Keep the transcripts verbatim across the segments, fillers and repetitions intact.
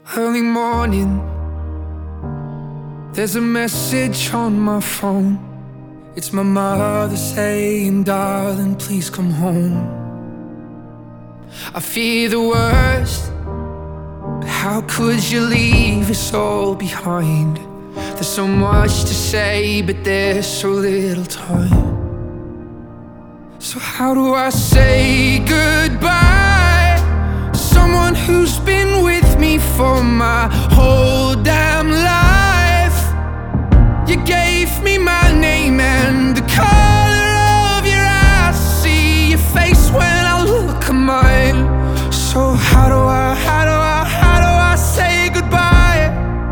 Early morning, there's a message on my phone. It's my mother saying, darling, please come home. I fear the worst, but how could you leave us all behind? There's so much to say, but there's so little time. So how do I say goodbye to someone who's been with me for my whole damn life? You gave me my name and the color of your eyes. See your face when I look at mine. So how do I, how do I, how do I say goodbye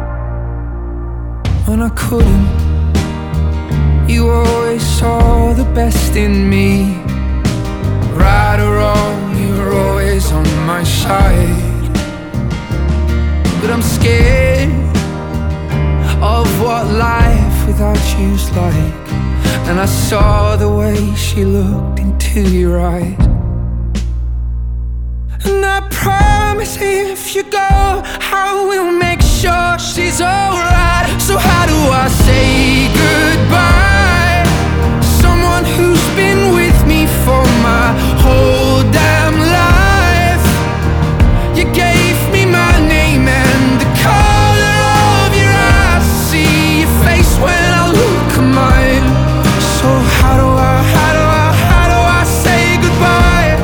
when I couldn't? You always saw the best in me. Right or wrong, you were always on my side. But I'm scared of what life without you's like. And I saw the way she looked into your eyes. And I promise if you go, I will make sure she's alright. So how do I say goodbye to someone who's been with me for my whole damn life? You gave me my name and the color of your eyes. See your face when I look at mine. So how do I, how do I, how do I say goodbye?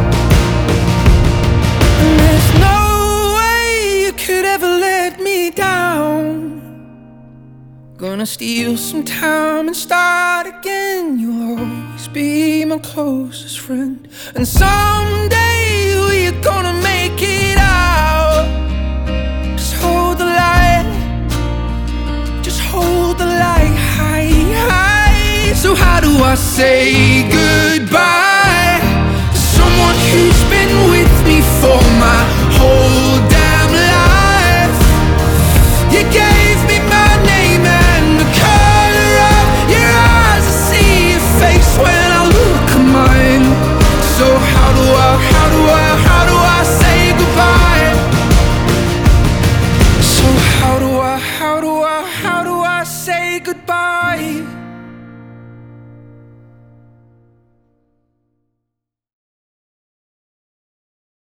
And there's no way you could ever let me down. Gonna steal some time and start again. You'll always be my closest friend. And someday we're gonna make it out. Just hold the light, just hold the light high, high. So how do I say